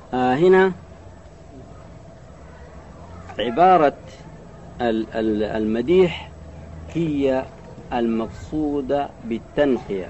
هنا عبارة المديح هي المقصودة بالتنقية.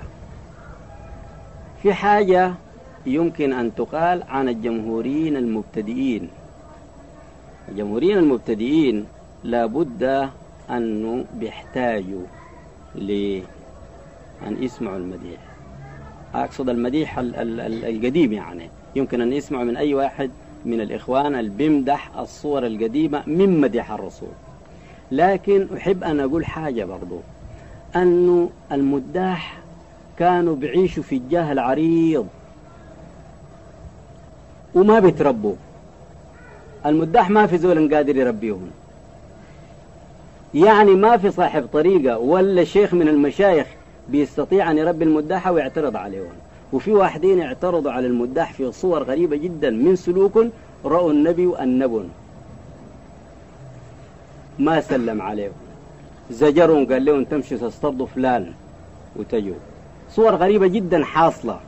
في حاجة يمكن أن تقال عن الجمهوريين المبتدئين. الجمهوريين المبتدئين لابد أنه بيحتاجوا لأن يسمعوا المديح. أقصد المديح القديم، يعني يمكن أن يسمعوا من أي واحد من الإخوان اللي بيمدح الصور القديمة من مديح الرسول. لكن أحب أن أقول حاجة برضو، أنه المداح كانوا بيعيشوا في الجاه العريض وما بيتربوا. المداح ما في زول قادر يربيهم، يعني ما في صاحب طريقة ولا شيخ من المشايخ بيستطيع أن يربي المداحة ويعترض عليهم. وفي واحدين اعترضوا على المداح في صور غريبة جدا من سلوك، رأوا النبي والنبي ما سلم عليهم، زجرهم قال لهم تمشوا تصطادوا فلان وتجوا. صور غريبة جدا حاصلة.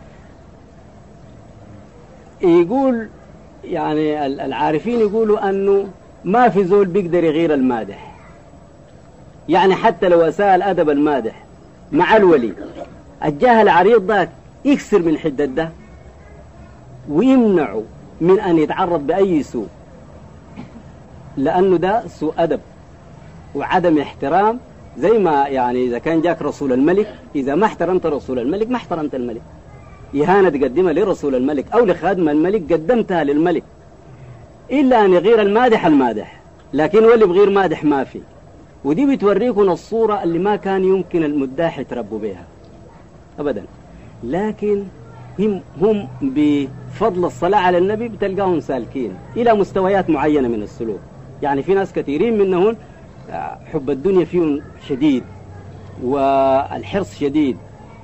يقول يعني العارفين يقولوا أنه ما في زول بيقدر يغير المادح، يعني حتى لو أساء الأدب المادح مع الولي الجاه العريض ذاك يكسر من حدة ده ويمنعه من أن يتعرض بأي سوء، لأنه ده سوء أدب وعدم احترام. زي ما يعني إذا كان جاك رسول الملك، إذا ما احترمت رسول الملك ما احترمت الملك. إهانة تقدمها لرسول الملك أو لخادم الملك قدمتها للملك، إلا أن يغير المادح، لكن واللي بغير مادح ما في. ودي بتوريكم الصورة اللي ما كان يمكن المداح يتربوا بها أبدا. لكن هم بفضل الصلاة على النبي بتلقاهم سالكين إلى مستويات معينة من السلوك. يعني في ناس كثيرين منهم حب الدنيا فيهم شديد، والحرص شديد،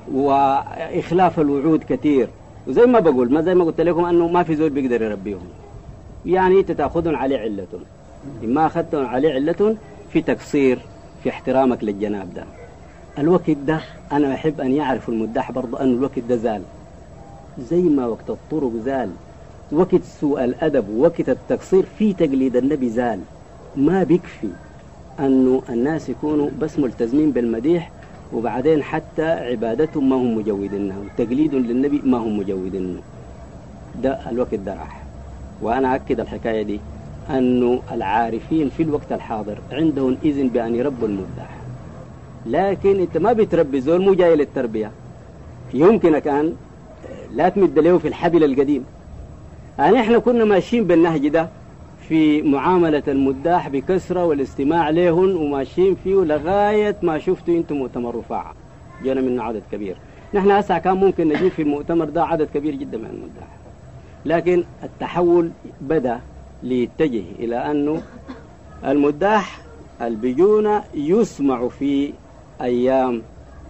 وإخلاف الوعود كثير. وزي ما بقول، ما زي ما قلت لكم أنه ما في زول بيقدر يربيهم، يعني تتأخذون عليه علة. إما أخذتهم عليه علة في تقصير في احترامك للجناب ده. الوقت ده أنا أحب أن يعرف المداح برضو أن الوقت ده زال، زي ما وقت الطرق زال، وقت سوء الأدب ووقت التقصير في تقليد النبي زال. ما بيكفي أنه الناس يكونوا بس ملتزمين بالمديح وبعدين حتى عبادتهم ما هم مجودينها وتقليد للنبي ما هم مجودينه. ده الوقت ده راح. وأنا أكد الحكاية دي أنه العارفين في الوقت الحاضر عندهم إذن بأن يربوا المداح، لكن أنت ما بتربي زول مو جاي للتربية. يمكنك أن لا تمد له في الحبل القديم. يعني إحنا كنا ماشيين بالنهج ده في معاملة المداح بكسرة والاستماع لهن، وماشيين فيه لغاية ما شفتوا أنتم مؤتمر رفاعة جانا منه عدد كبير. نحن هسه كان ممكن نجيب في المؤتمر ده عدد كبير جدا من المداح، لكن التحول بدأ ليتجه إلى أنه المداح البيجونة يسمع في أيام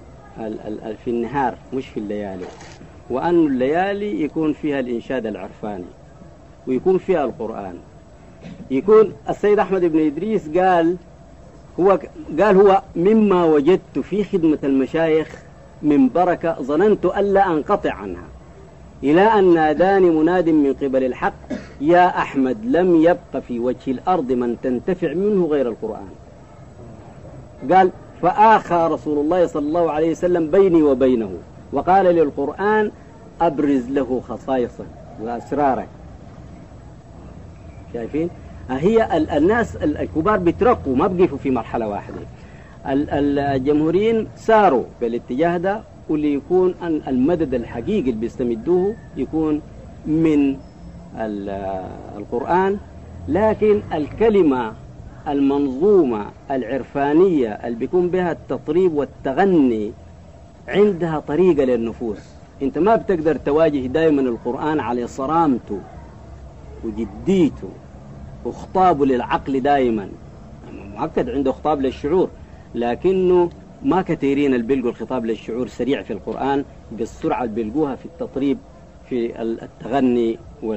في النهار مش في الليالي، وأن الليالي يكون فيها الإنشاد العرفاني ويكون فيها القرآن. يكون السيد أحمد بن إدريس قال هو مما وجدت في خدمة المشايخ من بركة ظننت ألا أنقطع عنها، إلى أن ناداني مناد من قبل الحق يا أحمد لم يبق في وجه الأرض من تنتفع منه غير القرآن. قال فآخى رسول الله صلى الله عليه وسلم بيني وبينه وقال للقرآن أبرز له خصائصك وأسرارك. شايفين؟ هي الناس الكبار بيترقوا ما بقيفوا في مرحلة واحدة. الجمهوريين ساروا بالاتجاه ده، واللي يكون المدد الحقيقي اللي بيستمدوه يكون من القرآن. لكن الكلمة المنظومة العرفانية اللي بيكون بها التطريب والتغني عندها طريقة للنفوس. انت ما بتقدر تواجه دائما القرآن على صرامته وجديته وخطابه للعقل دائما. مؤكد عنده خطاب للشعور، لكنه ما كثيرين اللي بيلقوا الخطاب للشعور سريع في القرآن بالسرعة اللي بيلقوها في التطريب في التغني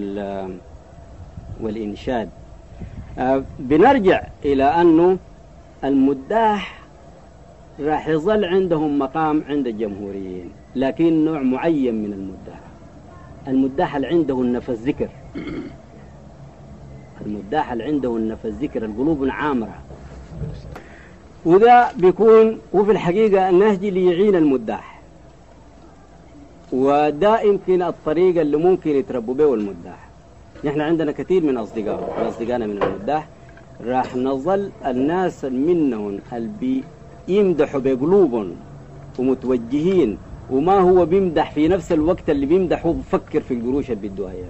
والإنشاد. بنرجع إلى أنه المداح راح يظل عندهم مقام عند الجمهوريين، لكن نوع معين من المداح المداح اللي عنده النفس ذكر، المداح اللي عنده النفس ذكر، القلوب عامرة، وده بيكون وفي الحقيقة النهج اللي يعين المداح، وده يمكن الطريقة اللي ممكن يتربوا به المداح. نحن عندنا كثير من أصدقائنا من المداح، راح نظل الناس منهم اللي بيمدحوا بقلوبهم ومتوجهين، وما هو بيمدح في نفس الوقت اللي بيمدح هو بفكر في القروش اللي بيدوها اياه،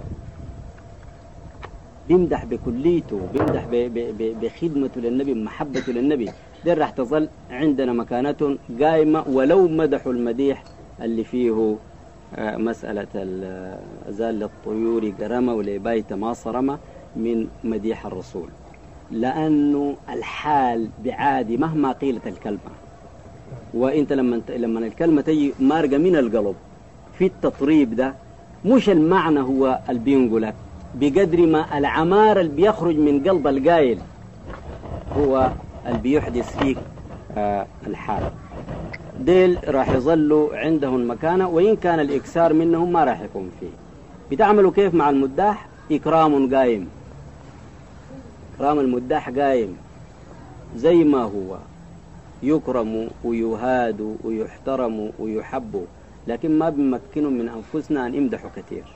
بيمدح بكليته، بيمدح بخدمته للنبي، بمحبته للنبي. دي راح تظل عندنا مكانتهم قائمة، ولو مدحوا المديح اللي فيه مسألة زال للطيور قرمة ولبيت ما صرمة من مديح الرسول، لأنه الحال بعادي مهما قيلت الكلمة. وانت لما الكلمة تجي مارقة من القلب في التطريب ده، مش المعنى هو اللي بينقلك بقدر ما العمار اللي بيخرج من قلب القايل هو اللي بيحدث فيك الحال. ديل راح يظلوا عندهم مكانة، وإن كان الإكسار منهم ما راح يكون فيه. بتعملوا كيف مع المداح؟ إكرام قايم، إكرام المداح قايم زي ما هو، يكرم ويهاد ويحترم ويحب، لكن ما بنمكنهم من أنفسنا أن يمدحوا كثير.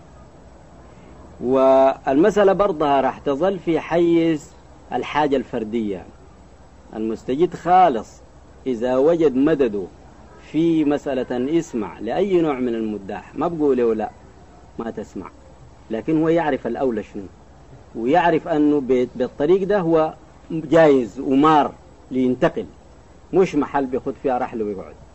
والمسألة برضها راح تظل في حيز الحاجة الفردية. المستجد خالص إذا وجد مدده في مسألة يسمع لأي نوع من المداح، ما بقول له لا ما تسمع، لكن هو يعرف الأولى شنو، ويعرف أنه بالطريق ده هو جايز ومار لينتقل، مش محل بيخد فيها رحل ويقعد.